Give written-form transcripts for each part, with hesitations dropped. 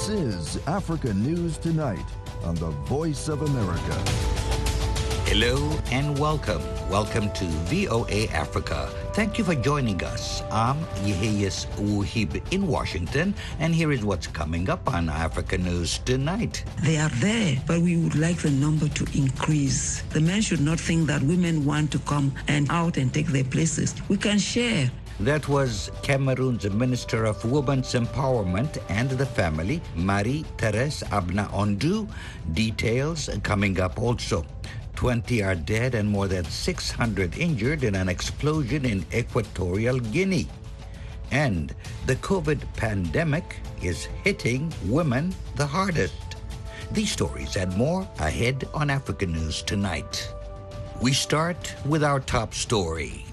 This is Africa News Tonight on the Voice of America. Hello and welcome. Welcome to VOA Africa. Thank you for joining us. I'm Yeheyes Wuhib in Washington, and here is what's coming up on Africa News Tonight. They are there, but we would like the number to increase. The men should not think that women want to come and out and take their places. We can share. That was Cameroon's Minister of Women's Empowerment and the Family, Marie-Thérèse Abna Ondu. Details coming up also. 20 are dead and more than 600 injured in an explosion in Equatorial Guinea. And the COVID pandemic is hitting women the hardest. These stories and more ahead on Africa News Tonight. We start with our top story.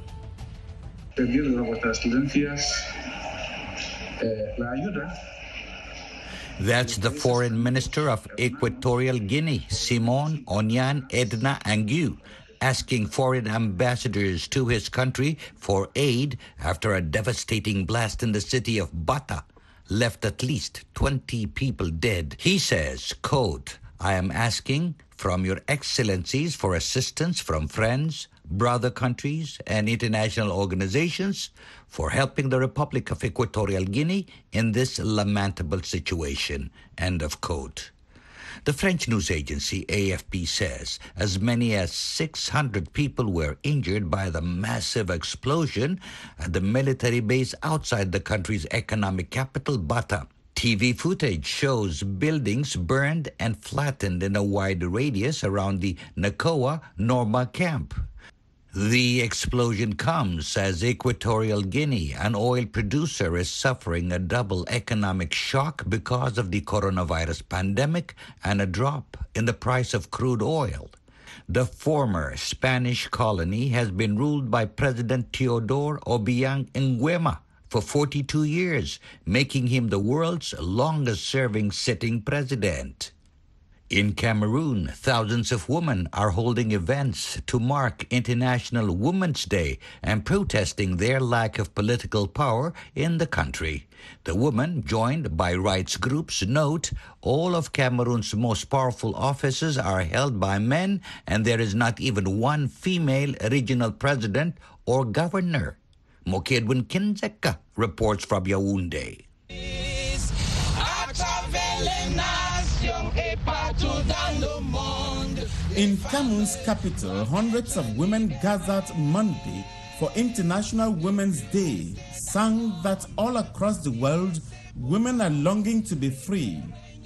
That's the Foreign Minister of Equatorial Guinea, Simon Onyan Edna Angu, asking foreign ambassadors to his country for aid after a devastating blast in the city of Bata left at least 20 people dead. He says, quote, "I am asking from your excellencies for assistance from friends, brother countries, and international organizations for helping the Republic of Equatorial Guinea in this lamentable situation," end of quote. The French news agency AFP says as many as 600 people were injured by the massive explosion at the military base outside the country's economic capital, Bata. TV footage shows buildings burned and flattened in a wide radius around the Nakoa Norma camp. The explosion comes as Equatorial Guinea, an oil producer, is suffering a double economic shock because of the coronavirus pandemic and a drop in the price of crude oil. The former Spanish colony has been ruled by President Teodoro Obiang Nguema for 42 years, making him the world's longest-serving sitting president. In Cameroon, thousands of women are holding events to mark International Women's Day and protesting their lack of political power in the country. The women, joined by rights groups, note all of Cameroon's most powerful offices are held by men and there is not even one female regional president or governor. Mokedwin Kinzeka reports from Yaoundé. In Cameroon's capital, hundreds of women gathered Monday for International Women's Day, sang that all across the world, women are longing to be free.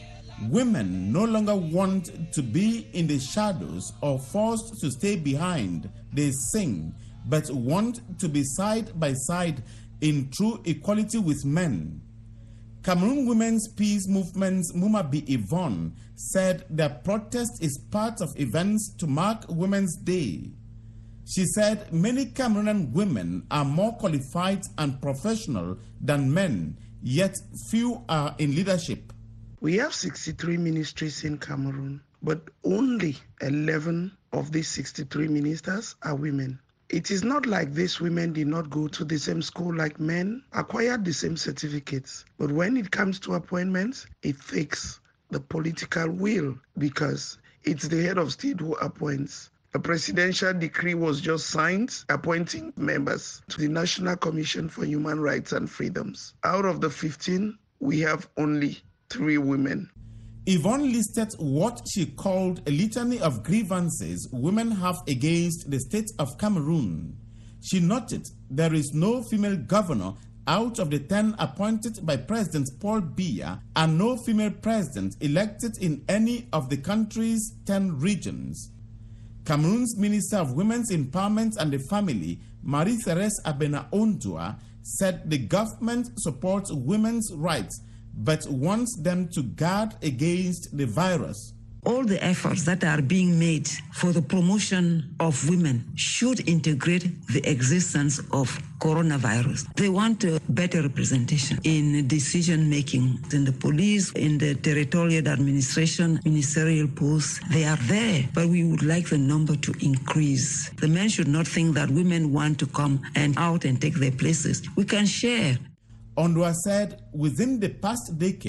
Women no longer want to be in the shadows or forced to stay behind, they sing, but want to be side by side in true equality with men. Cameroon Women's Peace Movement's Mumabi Yvonne said the protest is part of events to mark Women's Day. She said many Cameroonian women are more qualified and professional than men, yet few are in leadership. We have 63 ministries in Cameroon, but only 11 of these 63 ministers are women. It is not like these women did not go to the same school like men, acquired the same certificates. But when it comes to appointments, it takes the political will because it's the head of state who appoints. A presidential decree was just signed appointing members to the National Commission for Human Rights and Freedoms. Out of the 15, we have only 3 women. Yvonne listed what she called a litany of grievances women have against the state of Cameroon. She noted there is no female governor out of the 10 appointed by President Paul Biya and no female president elected in any of the country's 10 regions. Cameroon's Minister of Women's Empowerment and the Family, Marie-Thérèse Abena Ondua, said the government supports women's rights but wants them to guard against the virus. All the efforts that are being made for the promotion of women should integrate the existence of coronavirus. They want a better representation in decision-making in the police, in the territorial administration, ministerial posts. They are there, but we would like the number to increase. The men should not think that women want to come and out and take their places. We can share. Ondua said within the past decade,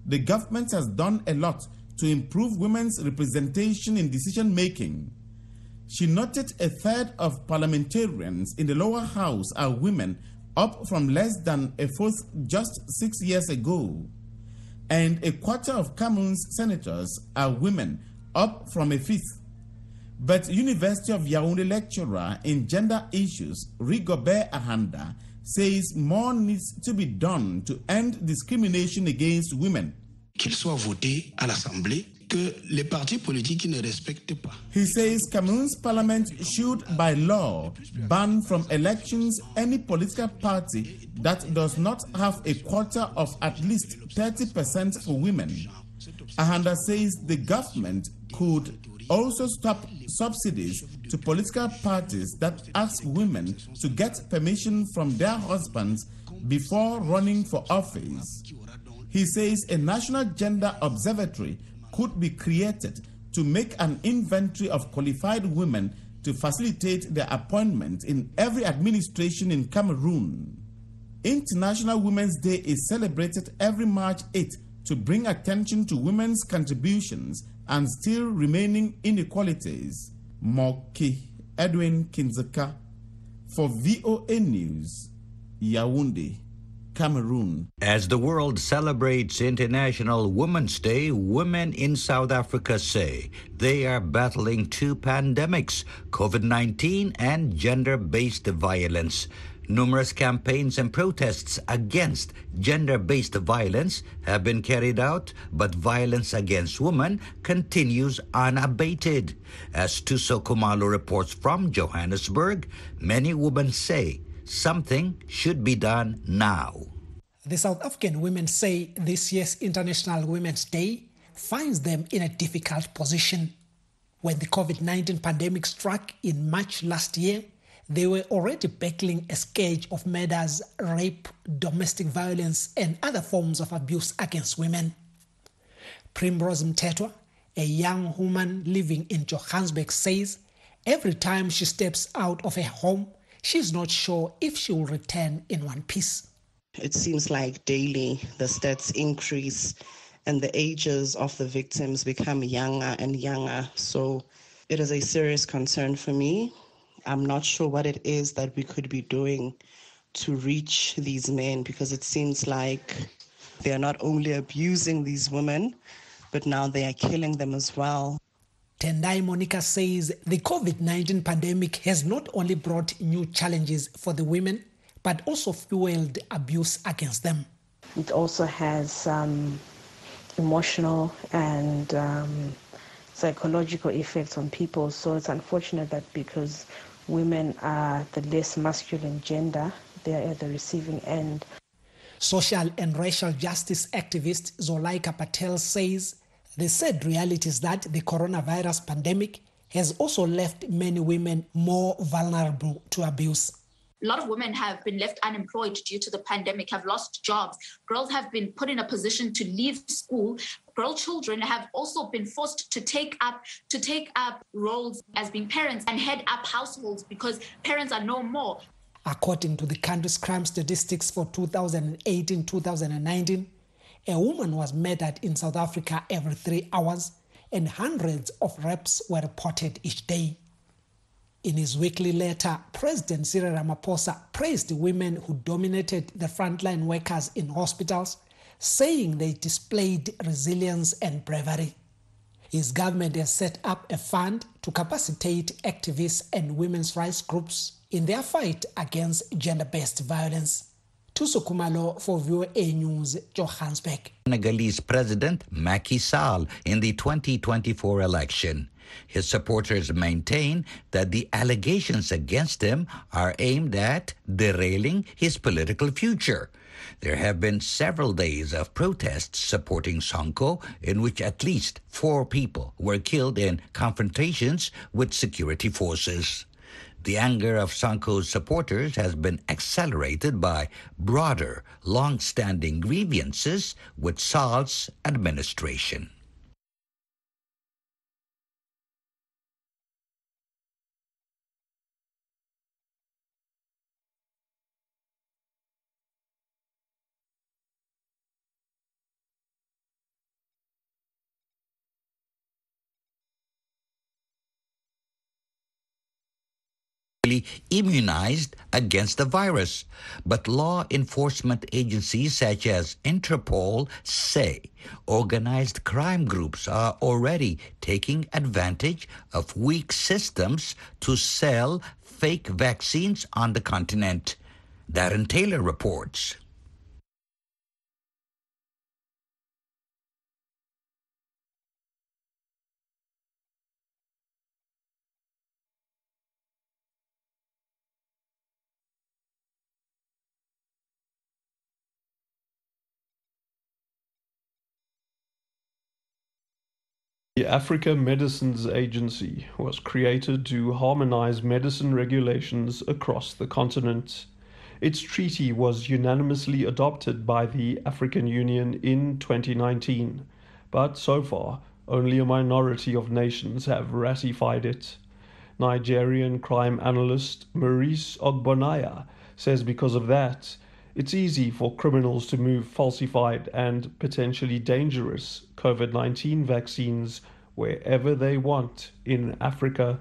the government has done a lot to improve women's representation in decision-making. She noted a third of parliamentarians in the lower house are women, up from less than a fourth just 6 years ago. And a quarter of Cameroon's senators are women, up from a fifth. But University of Yaoundé lecturer in gender issues, Rigobert Ahanda, says more needs to be done to end discrimination against women. Qu'il soit voté à l'Assemblée que les partis politiques qui ne respectent pas. He says Cameroon's parliament should, by law, ban from elections any political party that does not have a quota of at least 30% for women. Ahanda says the government could also stop subsidies to political parties that ask women to get permission from their husbands before running for office. He says a national gender observatory could be created to make an inventory of qualified women to facilitate their appointment in every administration in Cameroon. International Women's Day is celebrated every March 8th to bring attention to women's contributions and still remaining inequalities. Moki Edwin Kinzeka for VOA News, Yaoundé, Cameroon. As the world celebrates International Women's Day, women in South Africa say they are battling two pandemics, COVID-19 and gender-based violence. Numerous campaigns and protests against gender-based violence have been carried out, but violence against women continues unabated. As Tuso Kumalo reports from Johannesburg, many women say something should be done now. The South African women say this year's International Women's Day finds them in a difficult position. When the COVID-19 pandemic struck in March last year, they were already battling a scourge of murders, rape, domestic violence, and other forms of abuse against women. Primrose Mtetwa, a young woman living in Johannesburg, says every time she steps out of her home, she's not sure if she will return in one piece. It seems like daily the stats increase and the ages of the victims become younger and younger. So it is a serious concern for me. I'm not sure what it is that we could be doing to reach these men, because it seems like they are not only abusing these women, but now they are killing them as well. Tendai Monica says the COVID-19 pandemic has not only brought new challenges for the women, but also fueled abuse against them. It also has emotional and psychological effects on people. So it's unfortunate that because women are the less masculine gender, they are at the receiving end. Social and racial justice activist Zolaika Patel says the sad reality is that the coronavirus pandemic has also left many women more vulnerable to abuse. A lot of women have been left unemployed due to the pandemic, have lost jobs. Girls have been put in a position to leave school. Girl children have also been forced to take up roles as being parents and head up households because parents are no more. According to the country's crime statistics for 2018-2019, a woman was murdered in South Africa every 3 hours, and hundreds of rapes were reported each day. In his weekly letter, President Cyril Ramaphosa praised the women who dominated the frontline workers in hospitals, saying they displayed resilience and bravery. His government has set up a fund to capacitate activists and women's rights groups in their fight against gender-based violence. Tuso Kumalo for VOA News, Johannesburg. Senegalese President Macky Sall in the 2024 election. His supporters maintain that the allegations against him are aimed at derailing his political future. There have been several days of protests supporting Sonko, in which at least 4 people were killed in confrontations with security forces. The anger of Sonko's supporters has been accelerated by broader, long-standing grievances with Sall's administration. immunized against the virus. But law enforcement agencies such as Interpol say organized crime groups are already taking advantage of weak systems to sell fake vaccines on the continent. Darren Taylor reports. The Africa Medicines Agency was created to harmonize medicine regulations across the continent. Its treaty was unanimously adopted by the African Union in 2019, but so far only a minority of nations have ratified it. Nigerian crime analyst Maurice Ogbonaya says because of that, it's easy for criminals to move falsified and potentially dangerous COVID-19 vaccines wherever they want in Africa.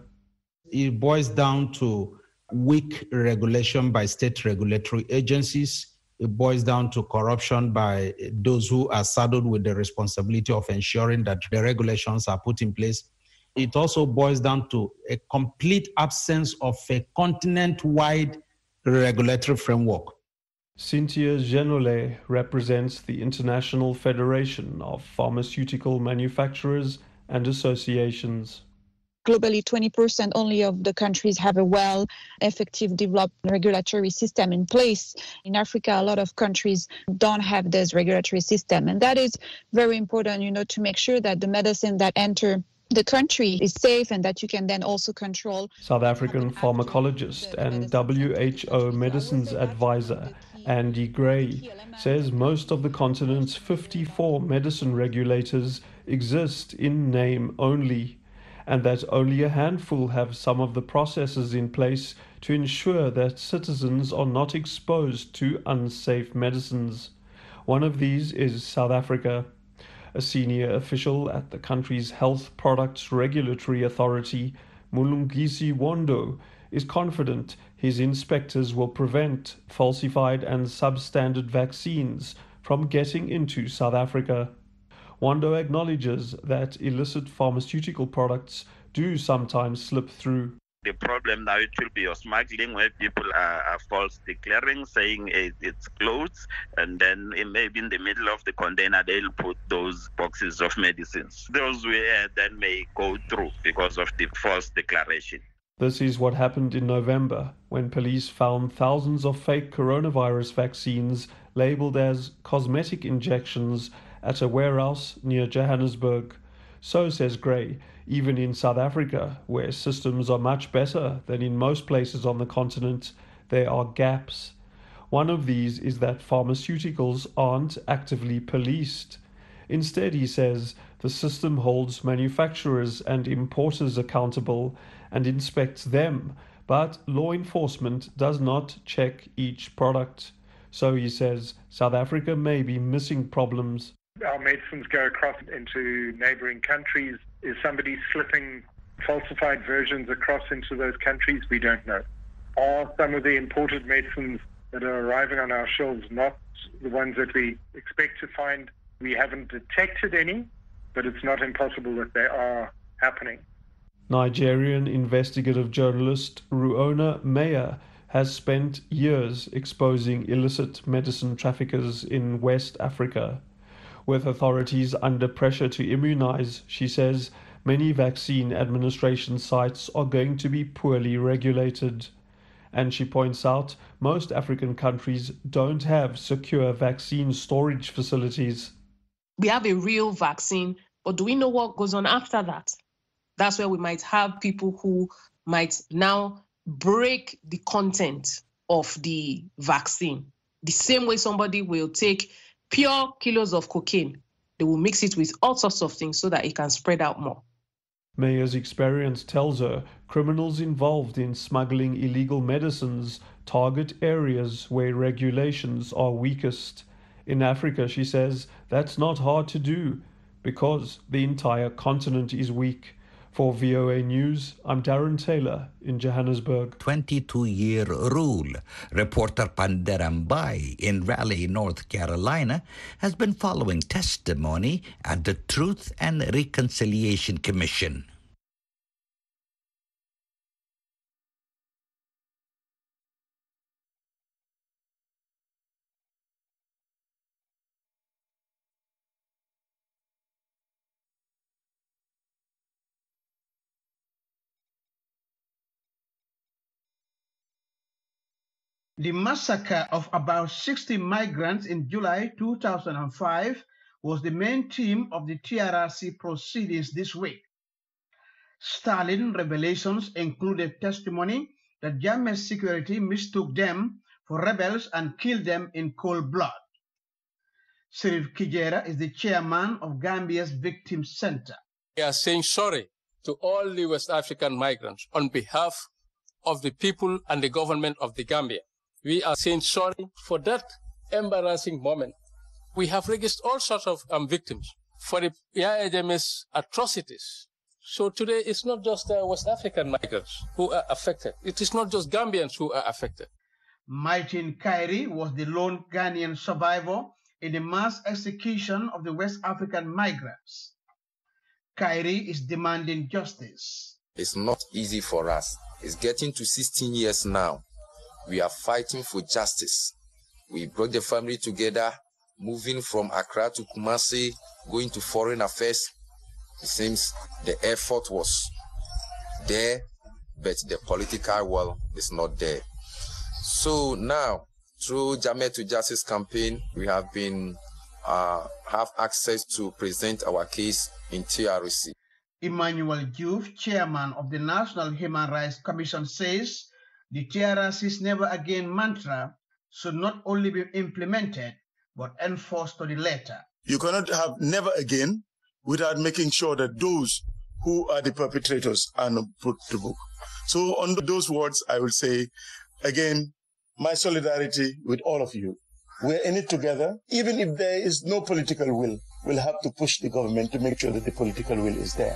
It boils down to weak regulation by state regulatory agencies. It boils down to corruption by those who are saddled with the responsibility of ensuring that the regulations are put in place. It also boils down to a complete absence of a continent-wide regulatory framework. Cynthia Genole represents the International Federation of Pharmaceutical Manufacturers and Associations. Globally, 20% only of the countries have a effective developed regulatory system in place. In Africa, a lot of countries don't have this regulatory system. And that is very important, to make sure that the medicine that enter the country is safe and that you can then also control. South African pharmacologist and WHO medicines advisor Andy Gray says most of the continent's 54 medicine regulators exist in name only, and that only a handful have some of the processes in place to ensure that citizens are not exposed to unsafe medicines. One of these is South Africa. A senior official at the country's Health Products Regulatory Authority, Mulungisi Wondo, is confident his inspectors will prevent falsified and substandard vaccines from getting into South Africa. Wondo acknowledges that illicit pharmaceutical products do sometimes slip through. The problem now, it will be your smuggling, where people are false declaring, saying it's clothes, and then maybe in the middle of the container they'll put those boxes of medicines. Those then may go through because of the false declaration. This is what happened in November when police found thousands of fake coronavirus vaccines labeled as cosmetic injections at a warehouse near Johannesburg. So says Gray, even in South Africa, where systems are much better than in most places on the continent, there are gaps. One of these is that pharmaceuticals aren't actively policed. Instead, he says, the system holds manufacturers and importers accountable and inspects them, but law enforcement does not check each product. So he says, South Africa may be missing problems. Our medicines go across into neighboring countries. Is somebody slipping falsified versions across into those countries? We don't know. Are some of the imported medicines that are arriving on our shelves not the ones that we expect to find? We haven't detected any, but it's not impossible that they are happening. Nigerian investigative journalist Ruona Meyer has spent years exposing illicit medicine traffickers in West Africa. With authorities under pressure to immunize, she says many vaccine administration sites are going to be poorly regulated. And she points out most African countries don't have secure vaccine storage facilities. We have a real vaccine, but do we know what goes on after that? That's where we might have people who might now break the content of the vaccine. The same way somebody will take pure kilos of cocaine, they will mix it with all sorts of things so that it can spread out more. Mayer's experience tells her criminals involved in smuggling illegal medicines target areas where regulations are weakest. In Africa, she says, that's not hard to do because the entire continent is weak. For VOA News, I'm Darren Taylor in Johannesburg. 22-year rule. Reporter Panderam Bai in Raleigh, North Carolina, has been following testimony at the Truth and Reconciliation Commission. The massacre of about 60 migrants in July 2005 was the main theme of the TRRC proceedings this week. Startling revelations included testimony that Jammeh security mistook them for rebels and killed them in cold blood. Sirif Kijera is the chairman of Gambia's Victim Center. We are saying sorry to all the West African migrants on behalf of the people and the government of the Gambia. We are saying sorry for that embarrassing moment. We have registered all sorts of victims for the Jammeh's atrocities. So today it's not just West African migrants who are affected. It is not just Gambians who are affected. Martin Kairi was the lone Ghanaian survivor in the mass execution of the West African migrants. Kairi is demanding justice. It's not easy for us. It's getting to 16 years now. We are fighting for justice. We brought the family together, moving from Accra to Kumasi, going to foreign affairs. It seems the effort was there, but the political will is not there. So now, through Jammeh to Justice campaign, we have been have access to present our case in TRC. Emmanuel Diouf, chairman of the National Human Rights Commission, says the TRRC's Never Again mantra should not only be implemented, but enforced to the letter. You cannot have never again without making sure that those who are the perpetrators are not put to book. So on those words, I will say, again, my solidarity with all of you. We're in it together. Even if there is no political will, we'll have to push the government to make sure that the political will is there.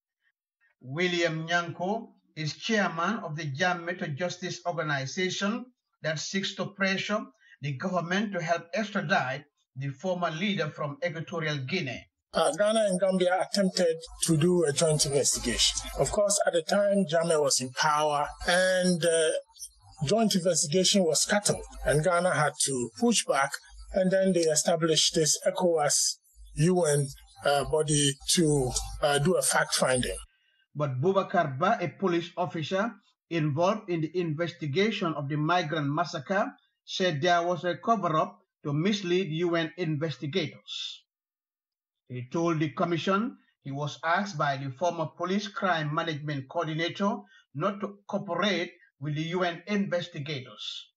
William Nyanko is chairman of the Jammeh to Justice organization that seeks to pressure the government to help extradite the former leader from Equatorial Guinea. Ghana and Gambia attempted to do a joint investigation. Of course, at the time, Jammeh was in power and joint investigation was scuttled, and Ghana had to push back, and then they established this ECOWAS UN body to do a fact-finding. But Boubacar Ba, a police officer involved in the investigation of the migrant massacre, said there was a cover-up to mislead UN investigators. He told the commission he was asked by the former police crime management coordinator not to cooperate with the UN investigators.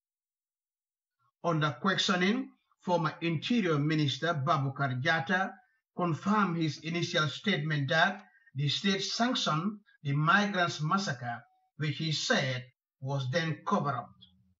Under questioning, former Interior Minister Baboucarr Jatta confirmed his initial statement that the state sanctioned the migrants' massacre, which he said was then covered up.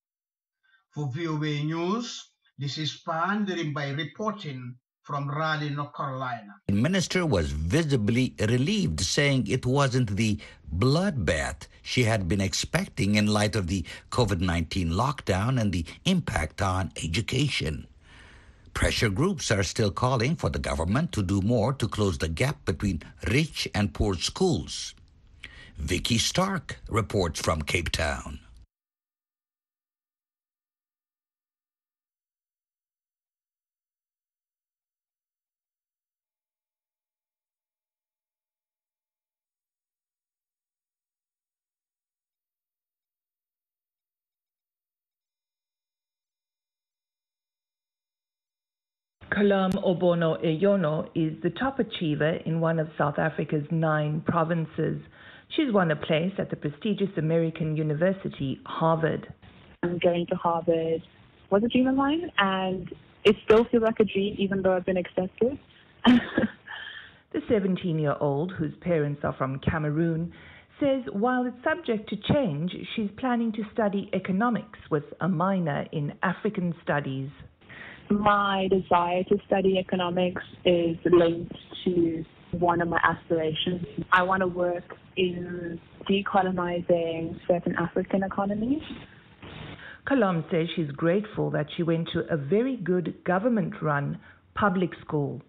For VOA News, this is Pandering by reporting from Raleigh, North Carolina. The minister was visibly relieved, saying it wasn't the bloodbath she had been expecting in light of the COVID-19 lockdown and the impact on education. Pressure groups are still calling for the government to do more to close the gap between rich and poor schools. Vicky Stark reports from Cape Town. Kalam Obono Eyono is the top achiever in one of South Africa's 9 provinces. She's won a place at the prestigious American university, Harvard. I'm going to Harvard was a dream of mine, and it still feels like a dream even though I've been accepted. The 17-year-old, whose parents are from Cameroon, says while it's subject to change, she's planning to study economics with a minor in African studies. My desire to study economics is linked to one of my aspirations. I want to work in decolonizing certain African economies. Colombe says she's grateful that she went to a very good government-run public school.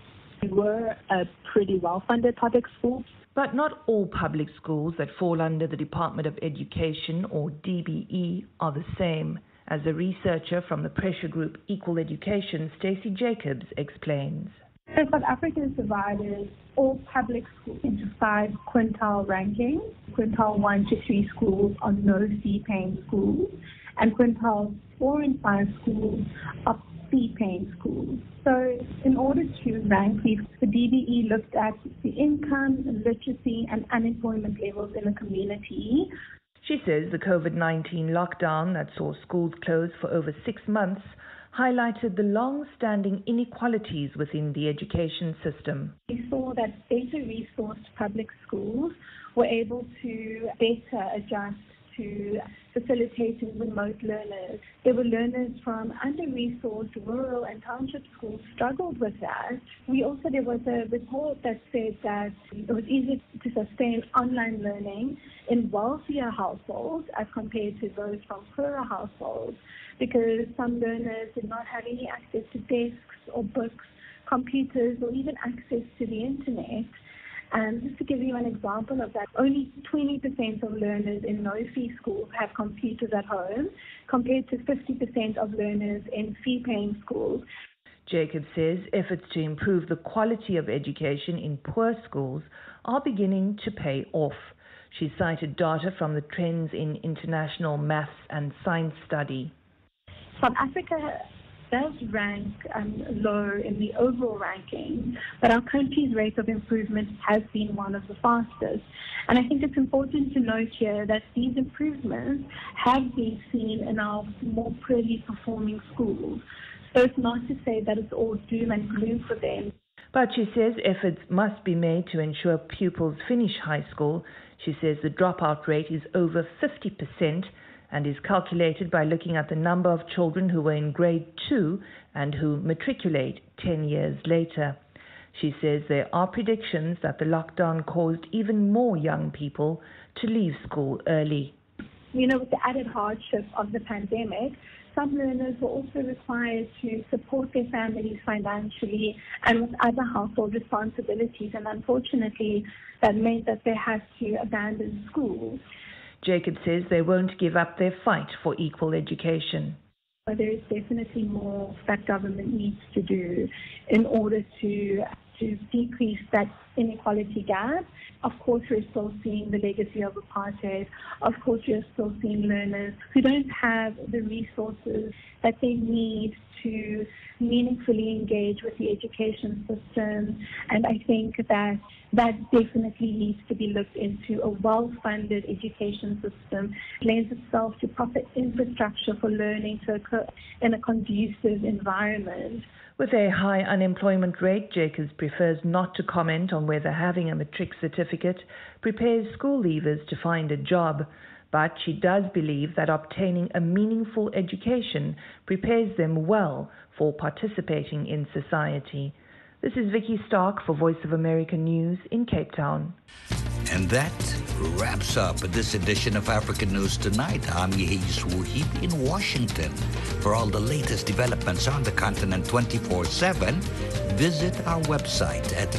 We were a pretty well-funded public school. But not all public schools that fall under the Department of Education, or DBE, are the same, as a researcher from the pressure group Equal Education, Stacey Jacobs, explains. So South Africa is divided all public schools into 5 quintile rankings. Quintile 1 to 3 schools are no fee-paying schools, and quintiles 4 and 5 schools are fee-paying schools. So in order to rank these, the DBE looked at the income, literacy, and unemployment levels in the community. She says the COVID-19 lockdown that saw schools close for over 6 months highlighted the long-standing inequalities within the education system. We saw that better resourced public schools were able to better adjust to facilitating remote learners. There were learners from under-resourced rural and township schools struggled with that. There was a report that said that it was easier to sustain online learning in wealthier households as compared to those from poorer households, because some learners did not have any access to desks or books, computers, or even access to the internet. And just to give you an example of that, only 20% of learners in no-fee schools have computers at home, compared to 50% of learners in fee-paying schools. Jacob says efforts to improve the quality of education in poor schools are beginning to pay off. She cited data from the Trends in International Maths and Science study. South Africa does rank low in the overall ranking, but our country's rate of improvement has been one of the fastest. And I think it's important to note here that these improvements have been seen in our more poorly performing schools. So it's not to say that it's all doom and gloom for them. But she says efforts must be made to ensure pupils finish high school. She says the dropout rate is over 50%, and is calculated by looking at the number of children who were in grade 2 and who matriculate 10 years later. She says there are predictions that the lockdown caused even more young people to leave school early. With the added hardship of the pandemic, some learners were also required to support their families financially and with other household responsibilities, and unfortunately that meant that they had to abandon school. Jacob says they won't give up their fight for equal education. There is definitely more that government needs to do in order to decrease that inequality gap. Of course, we're still seeing the legacy of apartheid. Of course, we're still seeing learners who don't have the resources that they need to meaningfully engage with the education system. And I think that definitely needs to be looked into. A well-funded education system lends itself to proper infrastructure for learning to occur in a conducive environment. With a high unemployment rate, Jacobs prefers not to comment on whether having a matric certificate prepares school leavers to find a job, but she does believe that obtaining a meaningful education prepares them well for participating in society. This is Vicky Stark for Voice of America News in Cape Town. And that wraps up this edition of African News Tonight. I'm Yehi Swuhibi in Washington. For all the latest developments on the continent 24/7, visit our website at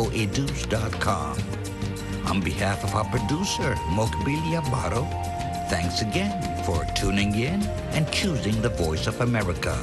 voanews.com. On behalf of our producer, Mokbilia Baro, thanks again for tuning in and choosing the Voice of America.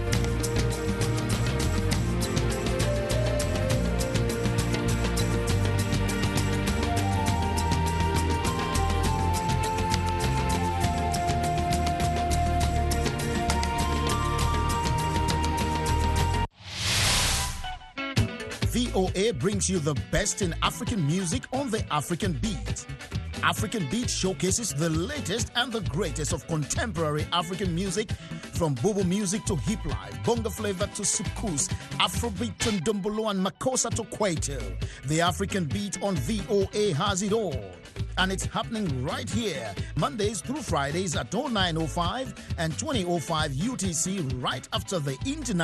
VOA brings you the best in African music on the African Beat. African Beat showcases the latest and the greatest of contemporary African music, from Bobo music to hip life, bongo flavor to soukous, Afrobeat to Ndombolo and Makossa to Kwaito. The African Beat on VOA has it all. And it's happening right here, Mondays through Fridays at 09:05 and 20:05 UTC, right after the international